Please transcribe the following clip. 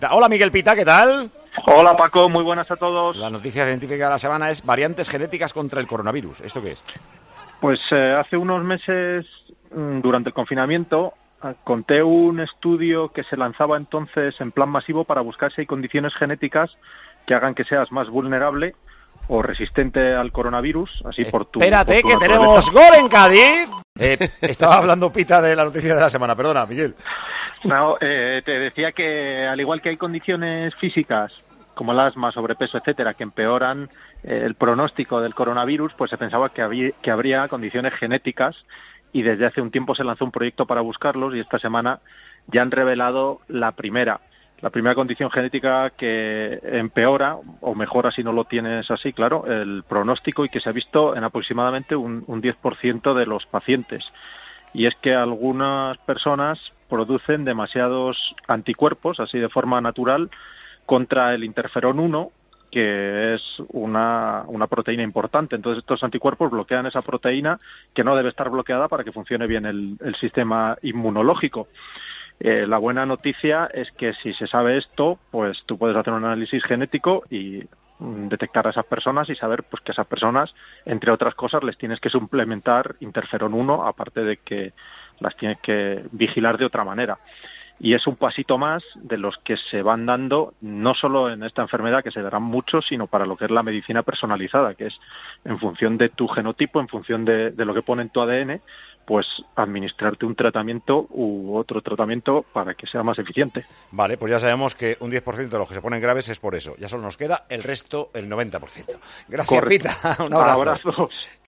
Hola Miguel Pita, ¿qué tal? Hola Paco, muy buenas a todos. La noticia científica de la semana es variantes genéticas contra el coronavirus. ¿Esto qué es? Pues hace unos meses, durante el confinamiento, conté un estudio que se lanzaba entonces en plan masivo para buscar si hay condiciones genéticas que hagan que seas más vulnerable o resistente al coronavirus, así por tu Espérate, que naturaleza. tenemos gol en Cádiz. Estaba hablando Pita de la noticia de la semana, perdona, Miguel. No, te decía que al igual que hay condiciones físicas como el asma, sobrepeso, etcétera, que empeoran el pronóstico del coronavirus, pues se pensaba que habría condiciones genéticas y desde hace un tiempo se lanzó un proyecto para buscarlos y esta semana ya han revelado la primera condición genética que empeora o mejora, si no lo tienes así, claro, el pronóstico y que se ha visto en aproximadamente un 10% de los pacientes. Y es que algunas personas producen demasiados anticuerpos, así de forma natural, contra el interferón 1, que es una proteína importante. Entonces estos anticuerpos bloquean esa proteína que no debe estar bloqueada para que funcione bien el sistema inmunológico. La buena noticia es que si se sabe esto, pues tú puedes hacer un análisis genético y detectar a esas personas y saber pues que esas personas, entre otras cosas, les tienes que suplementar interferón 1, aparte de que las tienes que vigilar de otra manera. Y es un pasito más de los que se van dando, no solo en esta enfermedad, que se darán muchos, sino para lo que es la medicina personalizada, que es en función de tu genotipo, en función de lo que pone en tu ADN, pues administrarte un tratamiento u otro tratamiento para que sea más eficiente. Vale, pues ya sabemos que un 10% de los que se ponen graves es por eso. Ya solo nos queda el resto, el 90%. Gracias, Correcto. Pita. Un abrazo. Abrazos.